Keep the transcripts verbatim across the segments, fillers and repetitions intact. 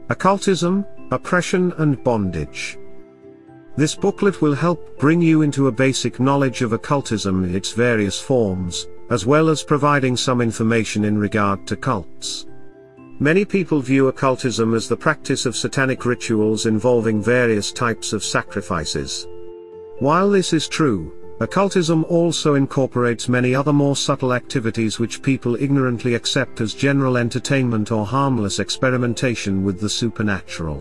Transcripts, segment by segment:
Occultism, Oppression and Bondage. This booklet will help bring you into a basic knowledge of occultism in its various forms, as well as providing some information in regard to cults. Many people view occultism as the practice of satanic rituals involving various types of sacrifices. While this is true, occultism also incorporates many other more subtle activities which people ignorantly accept as general entertainment or harmless experimentation with the supernatural.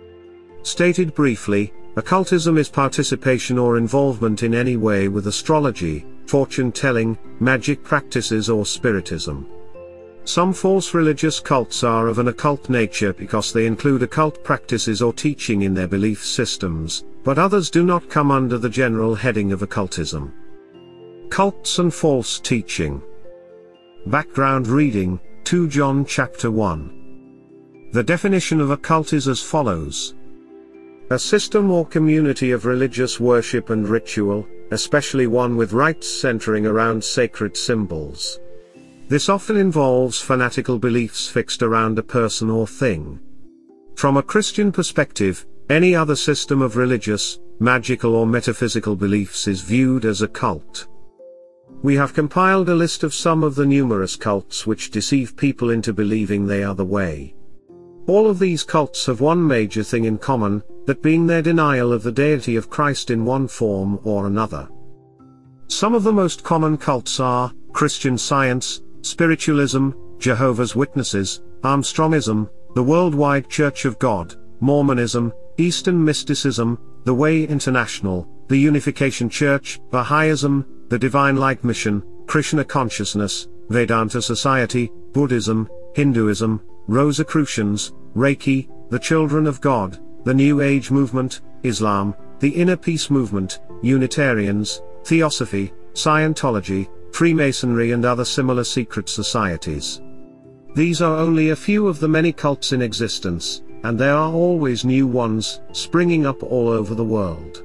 Stated briefly, occultism is participation or involvement in any way with astrology, fortune-telling, magic practices or spiritism. Some false religious cults are of an occult nature because they include occult practices or teaching in their belief systems, but others do not come under the general heading of occultism. Cults and false teaching. Background reading, Second John chapter one. The definition of occult is as follows. A system or community of religious worship and ritual, especially one with rites centering around sacred symbols. This often involves fanatical beliefs fixed around a person or thing. From a Christian perspective, any other system of religious, magical or metaphysical beliefs is viewed as a cult. We have compiled a list of some of the numerous cults which deceive people into believing they are the way. All of these cults have one major thing in common, that being their denial of the deity of Christ in one form or another. Some of the most common cults are Christian Science, Spiritualism, Jehovah's Witnesses, Armstrongism, the Worldwide Church of God, Mormonism, Eastern Mysticism, The Way International, the Unification Church, Baha'ism, the Divine Light Mission, Krishna Consciousness, Vedanta Society, Buddhism, Hinduism, Rosicrucians, Reiki, the Children of God, the New Age Movement, Islam, the Inner Peace Movement, Unitarians, Theosophy, Scientology, Freemasonry and other similar secret societies. These are only a few of the many cults in existence, and there are always new ones, springing up all over the world.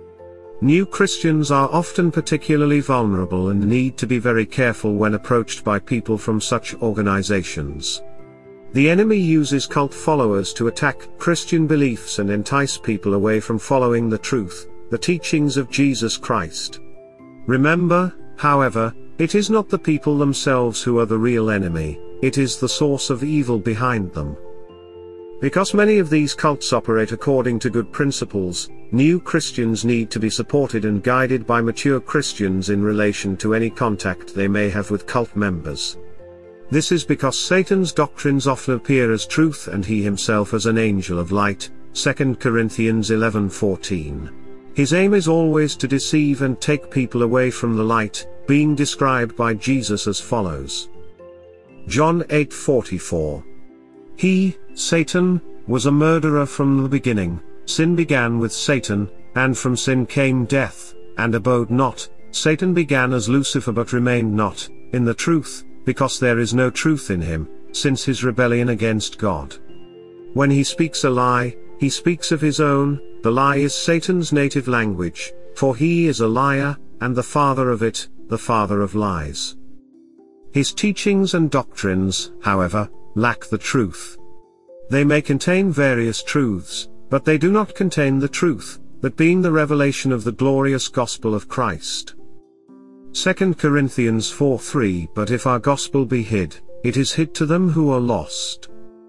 New Christians are often particularly vulnerable and need to be very careful when approached by people from such organizations. The enemy uses cult followers to attack Christian beliefs and entice people away from following the truth, the teachings of Jesus Christ. Remember, however, it is not the people themselves who are the real enemy, it is the source of evil behind them. Because many of these cults operate according to good principles, new Christians need to be supported and guided by mature Christians in relation to any contact they may have with cult members. This is because Satan's doctrines often appear as truth and he himself as an angel of light, Second Corinthians eleven fourteen. His aim is always to deceive and take people away from the light, being described by Jesus as follows. John eight forty-four. He, Satan, was a murderer from the beginning, sin began with Satan, and from sin came death, and abode not, Satan began as Lucifer but remained not, in the truth, because there is no truth in him, since his rebellion against God. When he speaks a lie, he speaks of his own, the lie is Satan's native language, for he is a liar, and the father of it, the father of lies. His teachings and doctrines, however, lack the truth. They may contain various truths, but they do not contain the truth, that being the revelation of the glorious gospel of Christ. Second Corinthians four three. But if our gospel be hid, it is hid to them who are lost.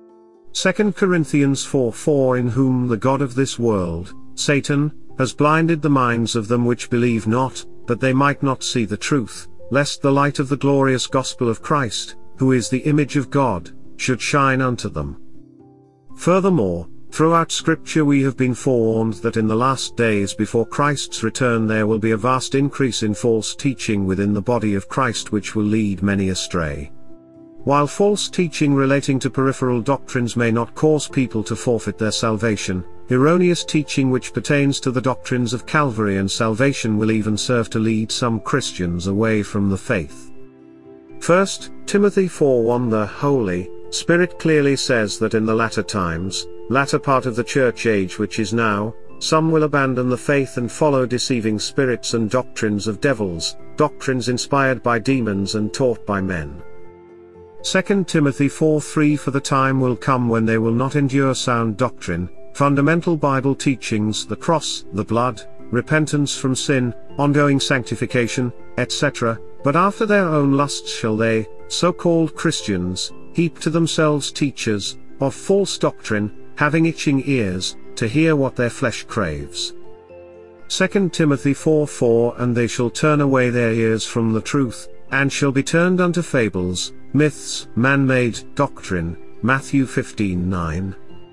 Second Corinthians four four. In whom the God of this world, Satan, has blinded the minds of them which believe not, that they might not see the truth, lest the light of the glorious gospel of Christ, who is the image of God, should shine unto them. Furthermore, throughout Scripture we have been forewarned that in the last days before Christ's return there will be a vast increase in false teaching within the body of Christ which will lead many astray. While false teaching relating to peripheral doctrines may not cause people to forfeit their salvation, erroneous teaching which pertains to the doctrines of Calvary and salvation will even serve to lead some Christians away from the faith. First Timothy four one. The Holy Spirit clearly says that in the latter times, latter part of the church age which is now, some will abandon the faith and follow deceiving spirits and doctrines of devils, doctrines inspired by demons and taught by men. Second Timothy four three For the time will come when they will not endure sound doctrine, fundamental Bible teachings, the cross, the blood, repentance from sin, ongoing sanctification, et cetera, but after their own lusts shall they, so-called Christians, heap to themselves teachers of false doctrine, having itching ears, to hear what their flesh craves. Second Timothy four four And they shall turn away their ears from the truth, and shall be turned unto fables, myths, man-made doctrine, Matthew fifteen nine.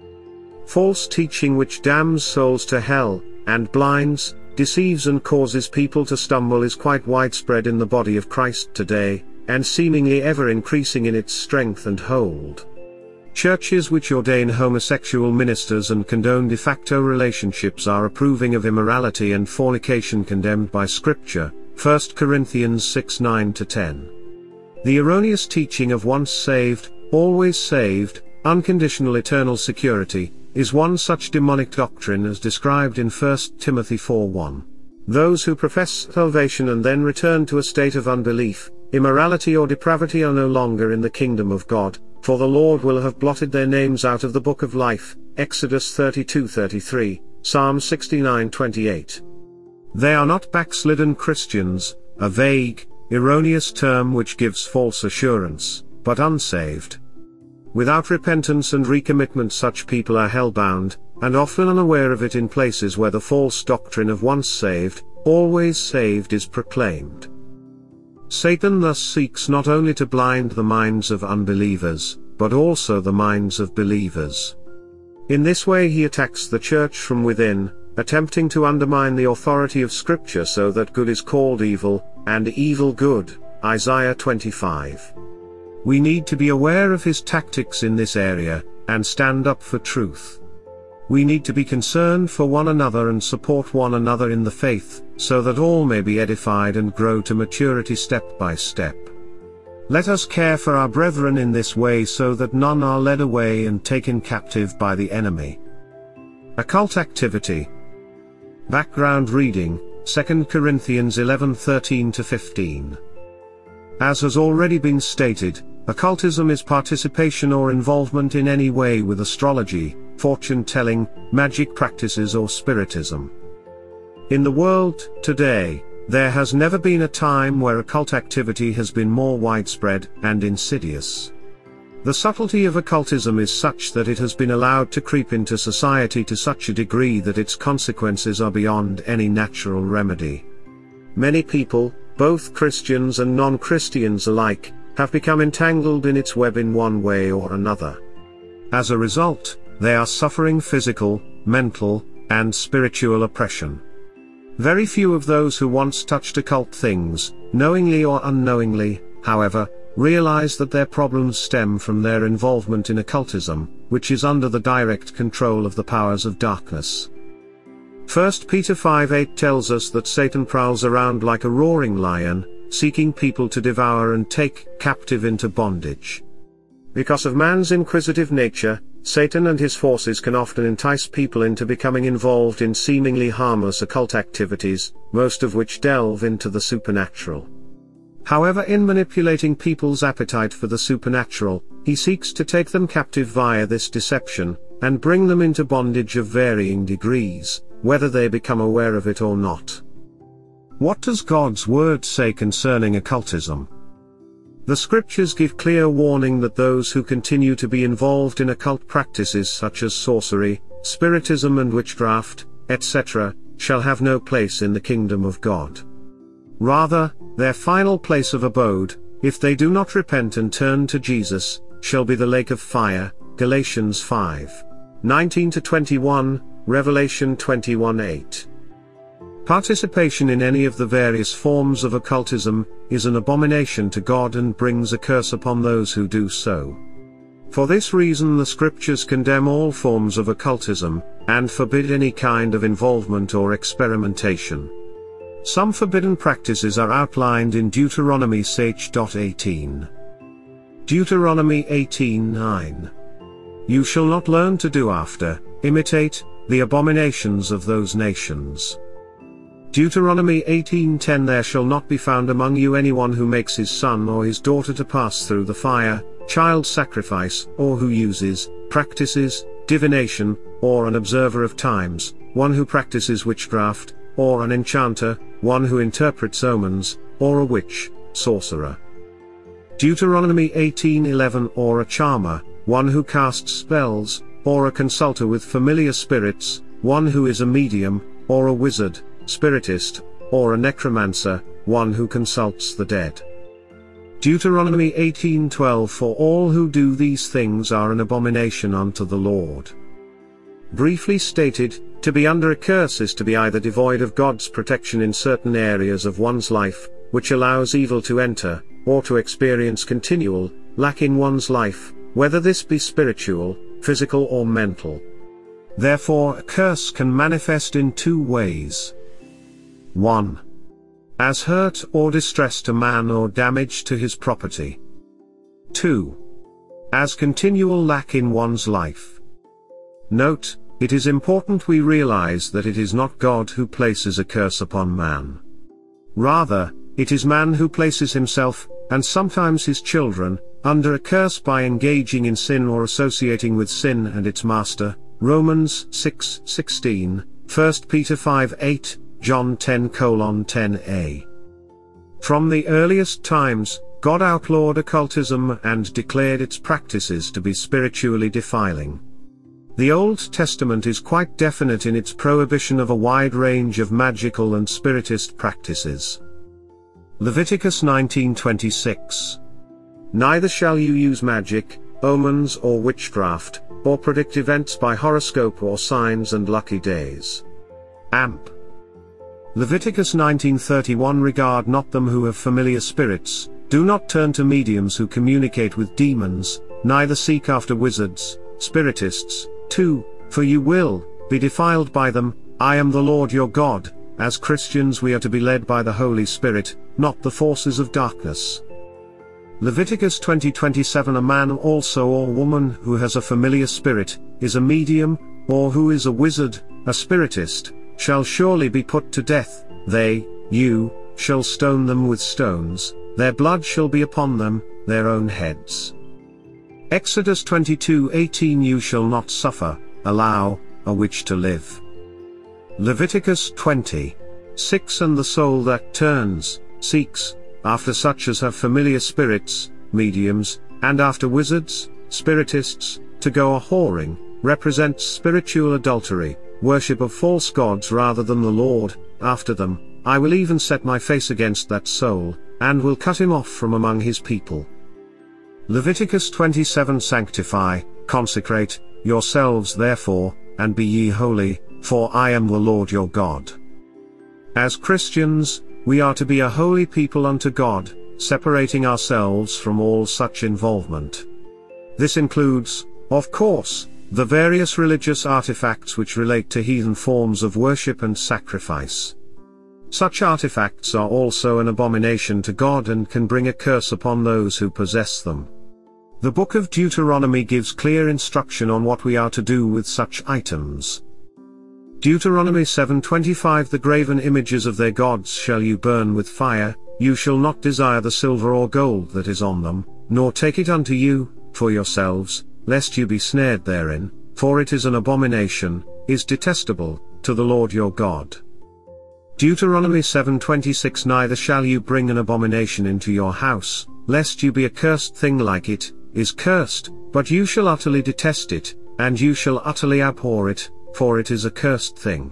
False teaching which damns souls to hell, and blinds, deceives and causes people to stumble is quite widespread in the body of Christ today, and seemingly ever increasing in its strength and hold. Churches which ordain homosexual ministers and condone de facto relationships are approving of immorality and fornication condemned by Scripture, First Corinthians six nine to ten. The erroneous teaching of once saved, always saved, unconditional eternal security, is one such demonic doctrine as described in First Timothy four one. Those who profess salvation and then return to a state of unbelief, immorality or depravity are no longer in the kingdom of God, for the Lord will have blotted their names out of the book of life, Exodus thirty-two thirty-three, Psalm sixty-nine twenty-eight. They are not backslidden Christians, a vague, erroneous term which gives false assurance, but unsaved. Without repentance and recommitment such people are hell-bound, and often unaware of it in places where the false doctrine of once saved, always saved is proclaimed. Satan thus seeks not only to blind the minds of unbelievers, but also the minds of believers. In this way he attacks the church from within, attempting to undermine the authority of Scripture so that good is called evil, and evil good, Isaiah twenty-five. We need to be aware of his tactics in this area, and stand up for truth. We need to be concerned for one another and support one another in the faith, so that all may be edified and grow to maturity step by step. Let us care for our brethren in this way so that none are led away and taken captive by the enemy. Occult activity. Background reading, Second Corinthians eleven thirteen to fifteen. As has already been stated, occultism is participation or involvement in any way with astrology, fortune-telling, magic practices or spiritism. In the world today, there has never been a time where occult activity has been more widespread and insidious. The subtlety of occultism is such that it has been allowed to creep into society to such a degree that its consequences are beyond any natural remedy. Many people, both Christians and non-Christians alike, have become entangled in its web in one way or another. As a result, they are suffering physical, mental, and spiritual oppression. Very few of those who once touched occult things, knowingly or unknowingly, however, realize that their problems stem from their involvement in occultism, which is under the direct control of the powers of darkness. First Peter five eight tells us that Satan prowls around like a roaring lion, seeking people to devour and take captive into bondage. Because of man's inquisitive nature, Satan and his forces can often entice people into becoming involved in seemingly harmless occult activities, most of which delve into the supernatural. However, in manipulating people's appetite for the supernatural, he seeks to take them captive via this deception, and bring them into bondage of varying degrees, whether they become aware of it or not. What does God's word say concerning occultism? The scriptures give clear warning that those who continue to be involved in occult practices such as sorcery, spiritism and witchcraft, et cetera, shall have no place in the kingdom of God. Rather, their final place of abode, if they do not repent and turn to Jesus, shall be the lake of fire, Galatians five nineteen to twenty-one, Revelation twenty-one eight. Participation in any of the various forms of occultism is an abomination to God and brings a curse upon those who do so. For this reason the scriptures condemn all forms of occultism, and forbid any kind of involvement or experimentation. Some forbidden practices are outlined in Deuteronomy six eighteen. Deuteronomy eighteen nine. You shall not learn to do after, imitate, the abominations of those nations. Deuteronomy eighteen ten There shall not be found among you anyone who makes his son or his daughter to pass through the fire, child sacrifice, or who uses, practices, divination, or an observer of times, one who practices witchcraft, or an enchanter, one who interprets omens, or a witch, sorcerer. Deuteronomy eighteen eleven Or a charmer, one who casts spells, or a consulter with familiar spirits, one who is a medium, or a wizard, spiritist, or a necromancer, one who consults the dead. Deuteronomy eighteen twelve For all who do these things are an abomination unto the Lord. Briefly stated, to be under a curse is to be either devoid of God's protection in certain areas of one's life, which allows evil to enter, or to experience continual lack in one's life, whether this be spiritual, physical or mental. Therefore a curse can manifest in two ways. one. As hurt or distress to man or damage to his property. two. As continual lack in one's life. Note, it is important we realize that it is not God who places a curse upon man. Rather, it is man who places himself, and sometimes his children, under a curse by engaging in sin or associating with sin and its master, Romans six sixteen, First Peter five eight, John ten ten a. From the earliest times, God outlawed occultism and declared its practices to be spiritually defiling. The Old Testament is quite definite in its prohibition of a wide range of magical and spiritist practices. Leviticus nineteen twenty-six. Neither shall you use magic, omens or witchcraft, or predict events by horoscope or signs and lucky days. Amp. Leviticus nineteen thirty-one Regard not them who have familiar spirits, do not turn to mediums who communicate with demons, neither seek after wizards, spiritists. two. For you will be defiled by them. I am the Lord your God. As Christians we are to be led by the Holy Spirit, not the forces of darkness. Leviticus twenty twenty-seven A man also or woman who has a familiar spirit, is a medium, or who is a wizard, a spiritist, shall surely be put to death. They, you, shall stone them with stones, their blood shall be upon them, their own heads. Exodus twenty-two eighteen You shall not suffer, allow, a witch to live. Leviticus twenty six And the soul that turns, seeks, after such as have familiar spirits, mediums, and after wizards, spiritists, to go a whoring, represents spiritual adultery, worship of false gods rather than the Lord. After them, I will even set my face against that soul, and will cut him off from among his people. Leviticus twenty-seven Sanctify, consecrate, yourselves therefore, and be ye holy, for I am the Lord your God. As Christians, we are to be a holy people unto God, separating ourselves from all such involvement. This includes, of course, the various religious artifacts which relate to heathen forms of worship and sacrifice. Such artifacts are also an abomination to God and can bring a curse upon those who possess them. The book of Deuteronomy gives clear instruction on what we are to do with such items. Deuteronomy seven twenty-five The graven images of their gods shall you burn with fire, you shall not desire the silver or gold that is on them, nor take it unto you, for yourselves, lest you be snared therein, for it is an abomination, is detestable, to the Lord your God. Deuteronomy seven twenty-six Neither shall you bring an abomination into your house, lest you be a cursed thing like it, is cursed, but you shall utterly detest it, and you shall utterly abhor it, for it is a cursed thing.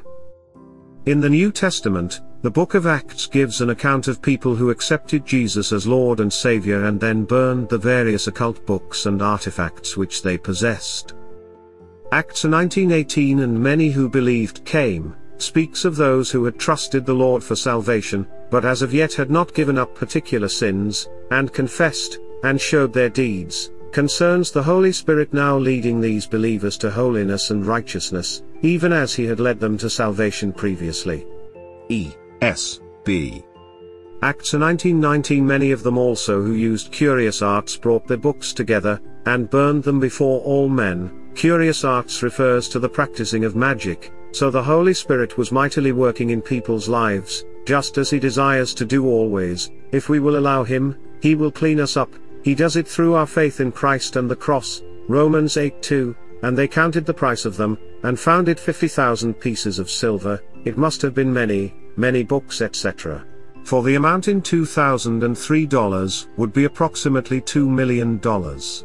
In the New Testament, the book of Acts gives an account of people who accepted Jesus as Lord and Savior and then burned the various occult books and artifacts which they possessed. Acts nineteen eighteen And many who believed came, speaks of those who had trusted the Lord for salvation, but as of yet had not given up particular sins, and confessed, and showed their deeds, concerns the Holy Spirit now leading these believers to holiness and righteousness, even as he had led them to salvation previously. E S B Acts nineteen nineteen Many of them also who used curious arts brought their books together, and burned them before all men. Curious arts refers to the practicing of magic, so the Holy Spirit was mightily working in people's lives, just as He desires to do always. If we will allow Him, He will clean us up. He does it through our faith in Christ and the cross, Romans eight two, and they counted the price of them, and found it fifty thousand pieces of silver. It must have been many, many books, et cetera. For the amount in two thousand three dollars would be approximately two million dollars.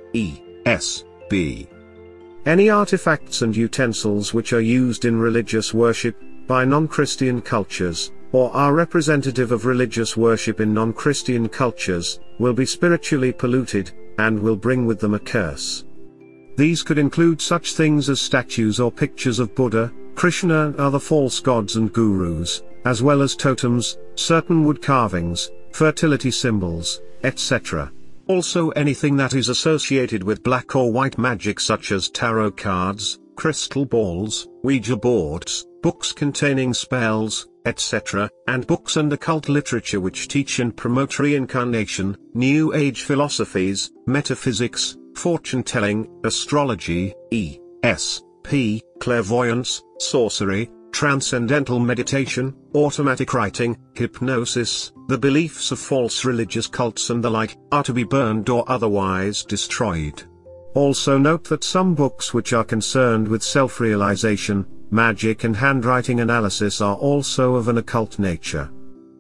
E S B Any artifacts and utensils which are used in religious worship by non-Christian cultures, or are representative of religious worship in non-Christian cultures, will be spiritually polluted, and will bring with them a curse. These could include such things as statues or pictures of Buddha, Krishna and other false gods and gurus, as well as totems, certain wood carvings, fertility symbols, et cetera. Also anything that is associated with black or white magic, such as tarot cards, crystal balls, Ouija boards, books containing spells, et cetera, and books and occult literature which teach and promote reincarnation, New Age philosophies, metaphysics, fortune-telling, astrology, E S P, clairvoyance, sorcery, transcendental meditation, automatic writing, hypnosis, the beliefs of false religious cults and the like, are to be burned or otherwise destroyed. Also note that some books which are concerned with self-realization, magic and handwriting analysis are also of an occult nature.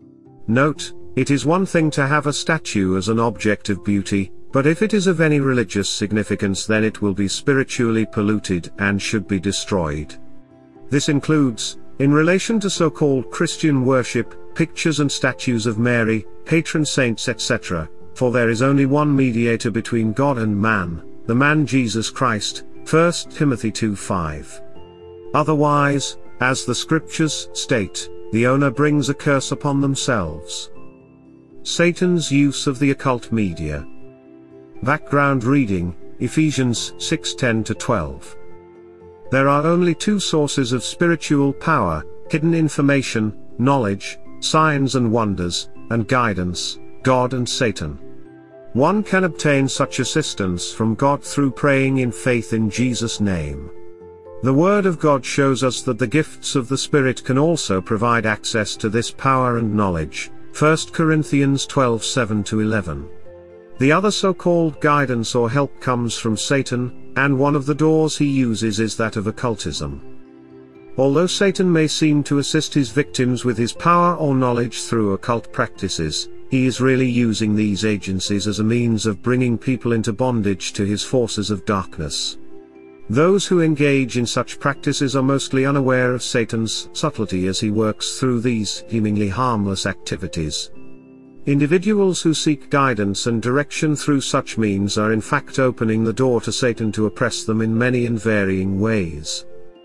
Note, it is one thing to have a statue as an object of beauty, but if it is of any religious significance, then it will be spiritually polluted and should be destroyed. This includes, in relation to so-called Christian worship, pictures and statues of Mary, patron saints, et cetera, for there is only one mediator between God and man, the man Jesus Christ, First Timothy two five. Otherwise, as the scriptures state, the owner brings a curse upon themselves. Satan's use of the occult media. Background reading, Ephesians six ten to twelve. There are only two sources of spiritual power, hidden information, knowledge, signs and wonders, and guidance, God and Satan. One can obtain such assistance from God through praying in faith in Jesus' name. The Word of God shows us that the gifts of the Spirit can also provide access to this power and knowledge, First Corinthians twelve seven to eleven. The other so-called guidance or help comes from Satan, and one of the doors he uses is that of occultism. Although Satan may seem to assist his victims with his power or knowledge through occult practices, he is really using these agencies as a means of bringing people into bondage to his forces of darkness. Those who engage in such practices are mostly unaware of Satan's subtlety as he works through these seemingly harmless activities. Individuals who seek guidance and direction through such means are in fact opening the door to Satan to oppress them in many and varying ways.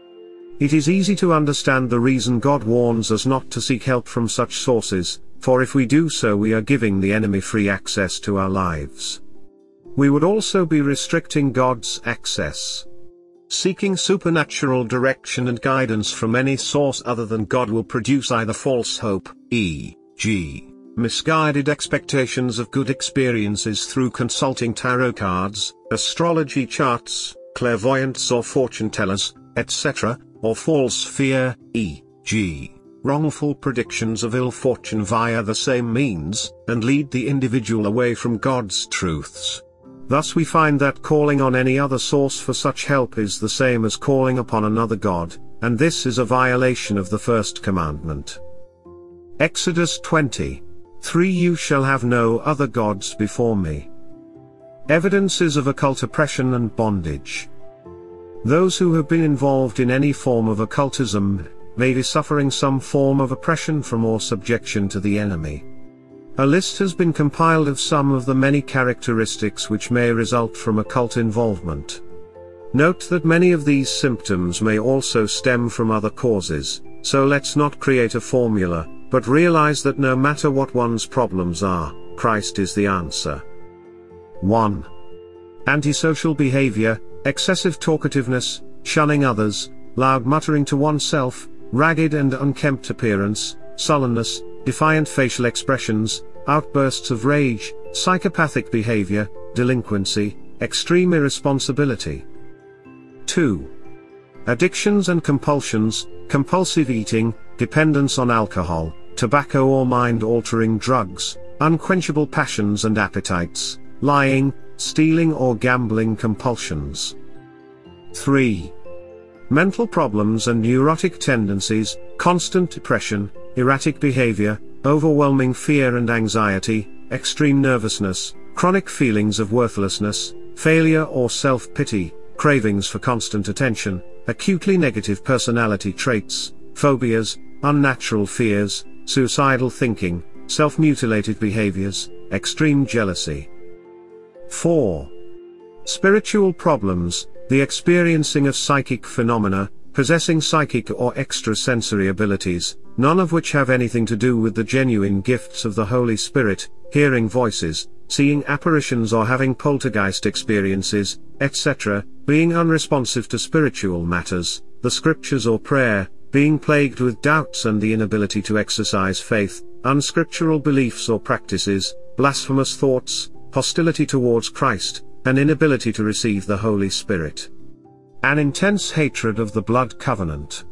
It is easy to understand the reason God warns us not to seek help from such sources, for if we do so we are giving the enemy free access to our lives. We would also be restricting God's access. Seeking supernatural direction and guidance from any source other than God will produce either false hope, for example, misguided expectations of good experiences through consulting tarot cards, astrology charts, clairvoyance or fortune tellers, et cetera, or false fear, for example, wrongful predictions of ill fortune via the same means, and lead the individual away from God's truths. Thus we find that calling on any other source for such help is the same as calling upon another God, and this is a violation of the first commandment. Exodus twenty three You shall have no other gods before me. Evidences of occult oppression and bondage. Those who have been involved in any form of occultism may be suffering some form of oppression from or subjection to the enemy. A list has been compiled of some of the many characteristics which may result from occult involvement. Note that many of these symptoms may also stem from other causes, so let's not create a formula, but realize that no matter what one's problems are, Christ is the answer. one. Antisocial behavior, excessive talkativeness, shunning others, loud muttering to oneself, ragged and unkempt appearance, sullenness, defiant facial expressions, outbursts of rage, psychopathic behavior, delinquency, extreme irresponsibility. two. addictions and compulsions, compulsive eating, dependence on alcohol, tobacco or mind-altering drugs, unquenchable passions and appetites, lying, stealing or gambling compulsions. three. Mental problems and neurotic tendencies, constant depression, erratic behavior, overwhelming fear and anxiety, extreme nervousness, chronic feelings of worthlessness, failure or self-pity, cravings for constant attention, acutely negative personality traits, phobias, unnatural fears, suicidal thinking, self-mutilated behaviors, extreme jealousy. four. Spiritual problems, the experiencing of psychic phenomena, possessing psychic or extrasensory abilities, none of which have anything to do with the genuine gifts of the Holy Spirit, hearing voices, seeing apparitions or having poltergeist experiences, et cetera, being unresponsive to spiritual matters, the scriptures or prayer, being plagued with doubts and the inability to exercise faith, unscriptural beliefs or practices, blasphemous thoughts, hostility towards Christ, an inability to receive the Holy Spirit. An intense hatred of the blood covenant.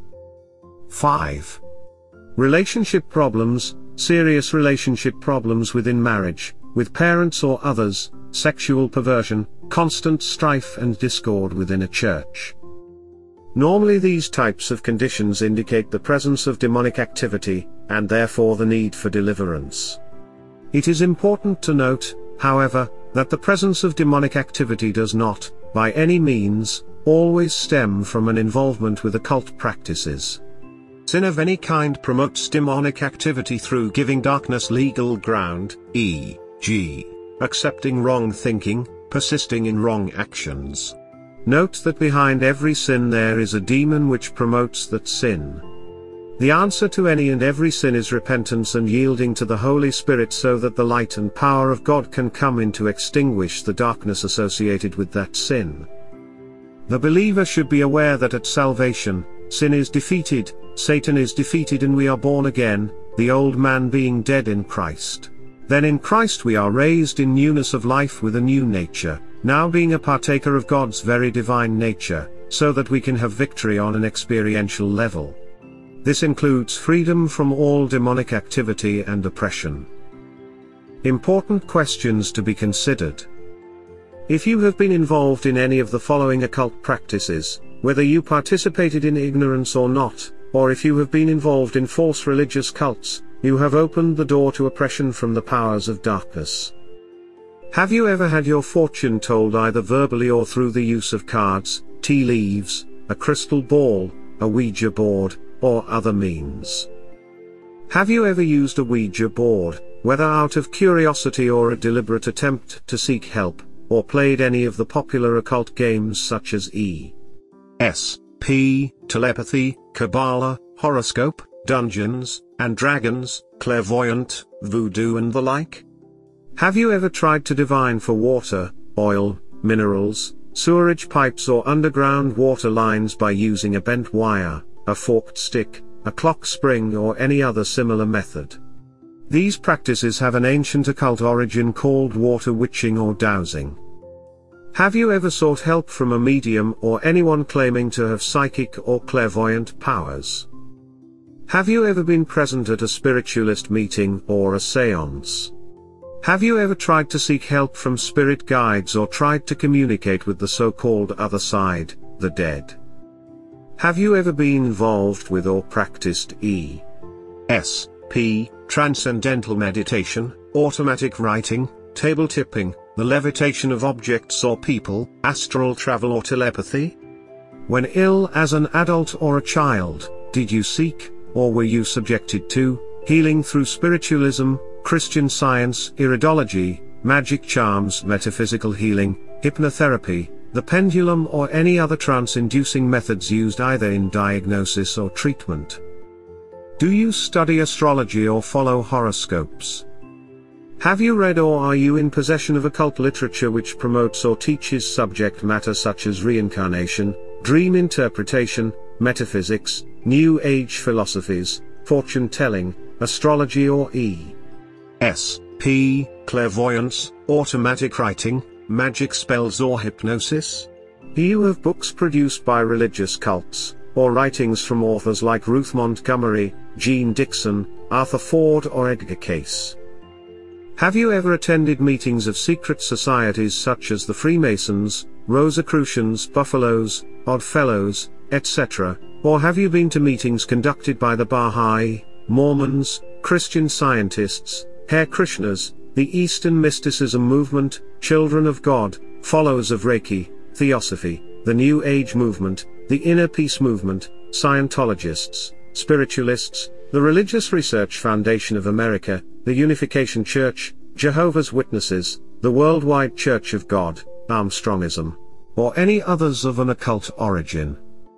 five. Relationship problems, serious relationship problems within marriage, with parents or others, sexual perversion, constant strife and discord within a church. Normally these types of conditions indicate the presence of demonic activity, and therefore the need for deliverance. It is important to note, however, that the presence of demonic activity does not, by any means, always stem from an involvement with occult practices. Sin of any kind promotes demonic activity through giving darkness legal ground, for example, accepting wrong thinking, persisting in wrong actions. Note that behind every sin there is a demon which promotes that sin. The answer to any and every sin is repentance and yielding to the Holy Spirit so that the light and power of God can come in to extinguish the darkness associated with that sin. The believer should be aware that at salvation, sin is defeated, Satan is defeated and we are born again, the old man being dead in Christ. Then in Christ we are raised in newness of life with a new nature, now being a partaker of God's very divine nature, so that we can have victory on an experiential level. This includes freedom from all demonic activity and oppression. Important questions to be considered. If you have been involved in any of the following occult practices, whether you participated in ignorance or not, or if you have been involved in false religious cults, you have opened the door to oppression from the powers of darkness. Have you ever had your fortune told either verbally or through the use of cards, tea leaves, a crystal ball, a Ouija board, or other means? Have you ever used a Ouija board, whether out of curiosity or a deliberate attempt to seek help, or played any of the popular occult games such as E S P, telepathy, Kabbalah, horoscope, Dungeons and Dragons, clairvoyant, voodoo and the like? Have you ever tried to divine for water, oil, minerals, sewerage pipes or underground water lines by using a bent wire, a forked stick, a clock spring or any other similar method? These practices have an ancient occult origin called water witching or dowsing. Have you ever sought help from a medium or anyone claiming to have psychic or clairvoyant powers? Have you ever been present at a spiritualist meeting or a séance? Have you ever tried to seek help from spirit guides or tried to communicate with the so-called other side, the dead? Have you ever been involved with or practiced E S P, transcendental meditation, automatic writing, table tipping, the levitation of objects or people, astral travel or telepathy? When ill as an adult or a child, did you seek, or were you subjected to, healing through spiritualism, Christian Science, iridology, magic charms, metaphysical healing, hypnotherapy, the pendulum or any other trance-inducing methods used either in diagnosis or treatment? Do you study astrology or follow horoscopes? Have you read or are you in possession of occult literature which promotes or teaches subject matter such as reincarnation, dream interpretation, metaphysics, New Age philosophies, fortune-telling, astrology or E S P, clairvoyance, automatic writing, magic spells or hypnosis? You have books produced by religious cults, or writings from authors like Ruth Montgomery, Jean Dixon, Arthur Ford or Edgar Cayce. Have you ever attended meetings of secret societies such as the Freemasons, Rosicrucians, Buffaloes, Oddfellows, et cetera, or have you been to meetings conducted by the Baha'i, Mormons, Christian Scientists, Hare Krishnas, the Eastern Mysticism Movement, Children of God, followers of Reiki, Theosophy, the New Age Movement, the Inner Peace Movement, Scientologists, Spiritualists, the Religious Research Foundation of America, the Unification Church, Jehovah's Witnesses, the Worldwide Church of God, Armstrongism, or any others of an occult origin?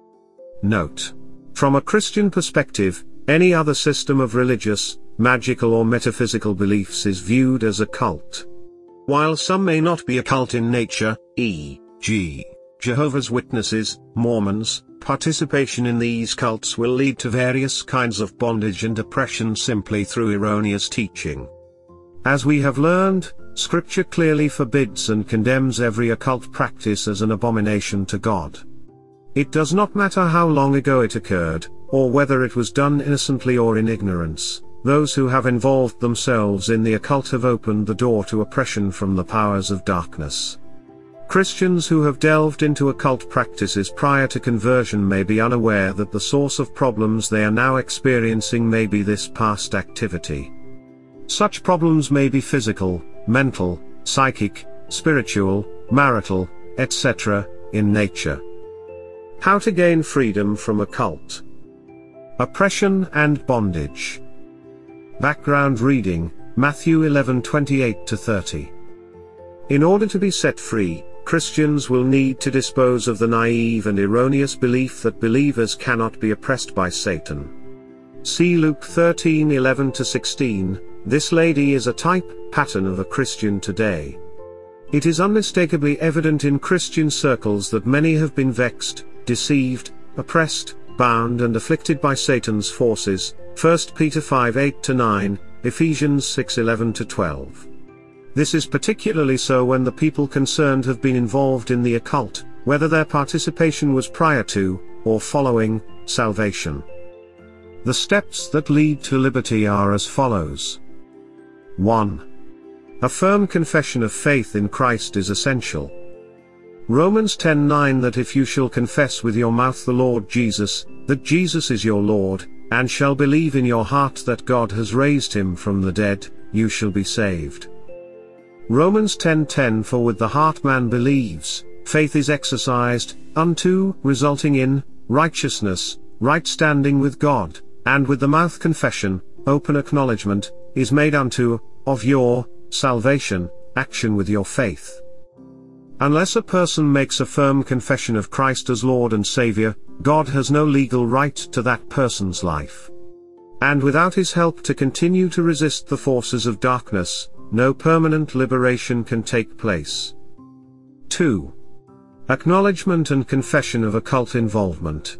Note: from a Christian perspective, any other system of religious, magical or metaphysical beliefs is viewed as a cult. While some may not be occult in nature, for example, Jehovah's Witnesses, Mormons, participation in these cults will lead to various kinds of bondage and oppression simply through erroneous teaching. As we have learned, Scripture clearly forbids and condemns every occult practice as an abomination to God. It does not matter how long ago it occurred, or whether it was done innocently or in ignorance. Those who have involved themselves in the occult have opened the door to oppression from the powers of darkness. Christians who have delved into occult practices prior to conversion may be unaware that the source of problems they are now experiencing may be this past activity. Such problems may be physical, mental, psychic, spiritual, marital, et cetera, in nature. How to gain freedom from a cult. Oppression and bondage. Background reading, Matthew eleven twenty-eight to thirty. In order to be set free, Christians will need to dispose of the naive and erroneous belief that believers cannot be oppressed by Satan. See Luke thirteen eleven to sixteen. This lady is a type, pattern of a Christian today. It is unmistakably evident in Christian circles that many have been vexed, deceived, oppressed, bound and afflicted by Satan's forces, First Peter five eight to nine, Ephesians six eleven to twelve. This is particularly so when the people concerned have been involved in the occult, whether their participation was prior to, or following, salvation. The steps that lead to liberty are as follows. one. A firm confession of faith in Christ is essential. Romans ten nine that if you shall confess with your mouth the Lord Jesus, that Jesus is your Lord, and shall believe in your heart that God has raised him from the dead, you shall be saved. Romans ten ten For with the heart man believes, faith is exercised, unto, resulting in, righteousness, right standing with God, and with the mouth confession, open acknowledgement, is made unto, of your, salvation, action with your faith. Unless a person makes a firm confession of Christ as Lord and Savior, God has no legal right to that person's life. And without his help to continue to resist the forces of darkness, no permanent liberation can take place. two. Acknowledgement and confession of occult involvement.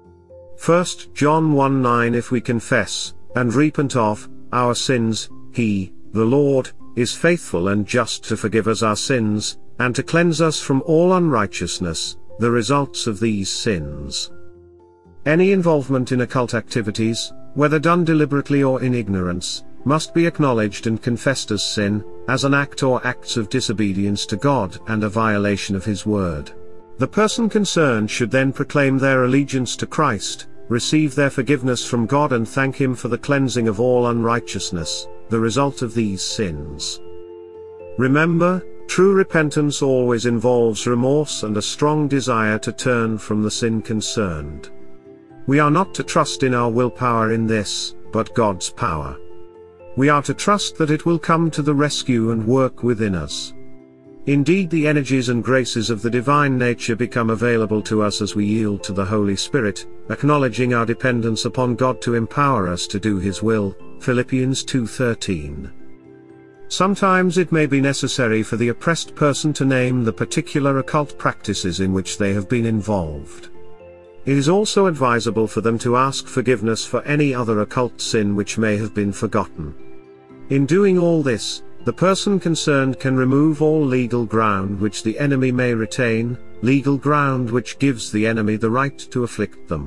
First John one nine If we confess, and repent of, our sins, he, the Lord, is faithful and just to forgive us our sins, and to cleanse us from all unrighteousness, the results of these sins. Any involvement in occult activities, whether done deliberately or in ignorance, must be acknowledged and confessed as sin, as an act or acts of disobedience to God and a violation of his word. The person concerned should then proclaim their allegiance to Christ, receive their forgiveness from God and thank him for the cleansing of all unrighteousness, the result of these sins. Remember, true repentance always involves remorse and a strong desire to turn from the sin concerned. We are not to trust in our willpower in this, but God's power. We are to trust that it will come to the rescue and work within us. Indeed, the energies and graces of the divine nature become available to us as we yield to the Holy Spirit, acknowledging our dependence upon God to empower us to do his will, Philippians two thirteen. Sometimes it may be necessary for the oppressed person to name the particular occult practices in which they have been involved. It is also advisable for them to ask forgiveness for any other occult sin which may have been forgotten. In doing all this, the person concerned can remove all legal ground which the enemy may retain, legal ground which gives the enemy the right to afflict them.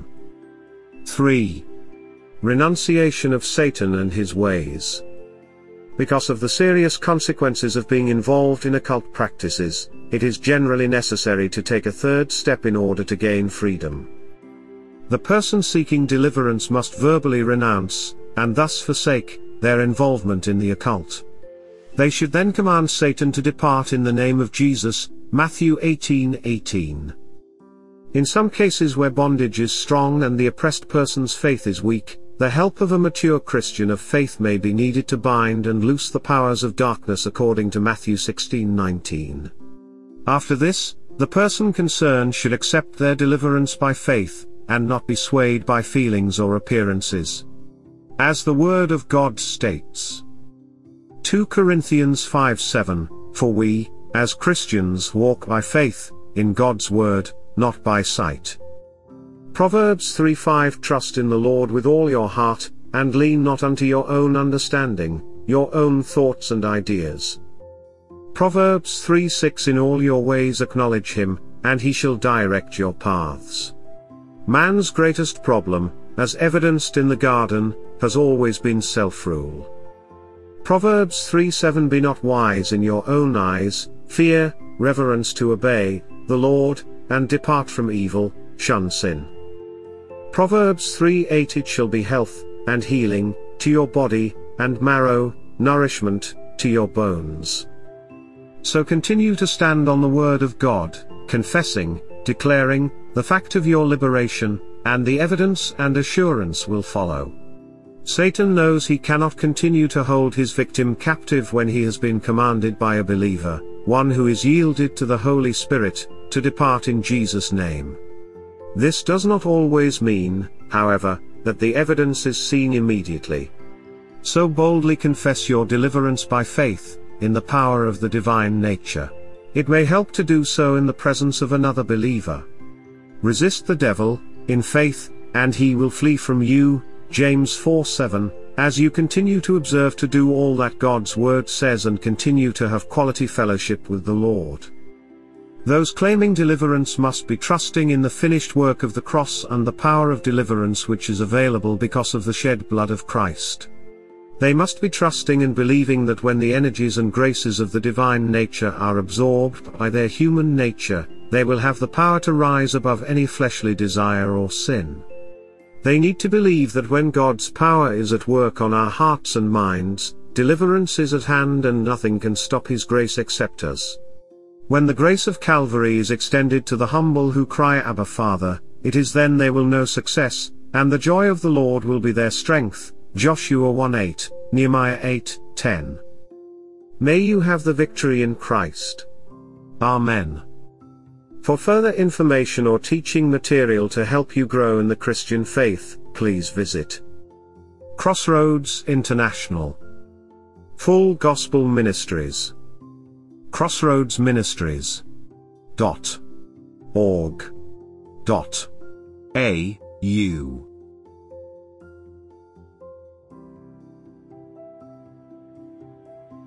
three. Renunciation of Satan and his ways. Because of the serious consequences of being involved in occult practices, it is generally necessary to take a third step in order to gain freedom. The person seeking deliverance must verbally renounce, and thus forsake, their involvement in the occult. They should then command Satan to depart in the name of Jesus, Matthew eighteen eighteen. In some cases where bondage is strong and the oppressed person's faith is weak, the help of a mature Christian of faith may be needed to bind and loose the powers of darkness according to Matthew sixteen nineteen. After this, the person concerned should accept their deliverance by faith, and not be swayed by feelings or appearances. As the Word of God states. two Corinthians five seven, For we, as Christians walk by faith, in God's Word, not by sight. Proverbs three five Trust in the Lord with all your heart, and lean not unto your own understanding, your own thoughts and ideas. Proverbs three six In all your ways acknowledge him, and he shall direct your paths. Man's greatest problem, as evidenced in the garden, has always been self-rule. Proverbs three seven Be not wise in your own eyes, fear, reverence to obey, the Lord, and depart from evil, shun sin. Proverbs three eight It shall be health, and healing, to your body, and marrow, nourishment, to your bones. So continue to stand on the Word of God, confessing, declaring, the fact of your liberation, and the evidence and assurance will follow. Satan knows he cannot continue to hold his victim captive when he has been commanded by a believer, one who is yielded to the Holy Spirit, to depart in Jesus' name. This does not always mean, however, that the evidence is seen immediately. So boldly confess your deliverance by faith, in the power of the divine nature. It may help to do so in the presence of another believer. Resist the devil, in faith, and he will flee from you, James four seven, as you continue to observe to do all that God's Word says and continue to have quality fellowship with the Lord. Those claiming deliverance must be trusting in the finished work of the cross and the power of deliverance which is available because of the shed blood of Christ. They must be trusting and believing that when the energies and graces of the divine nature are absorbed by their human nature, they will have the power to rise above any fleshly desire or sin. They need to believe that when God's power is at work on our hearts and minds, deliverance is at hand and nothing can stop His grace except us. When the grace of Calvary is extended to the humble who cry Abba Father, it is then they will know success, and the joy of the Lord will be their strength, Joshua one eight, Nehemiah eight ten. May you have the victory in Christ. Amen. For further information or teaching material to help you grow in the Christian faith, please visit Crossroads International. Full Gospel Ministries. Crossroads Ministries. Dot. Org. Dot. A. U.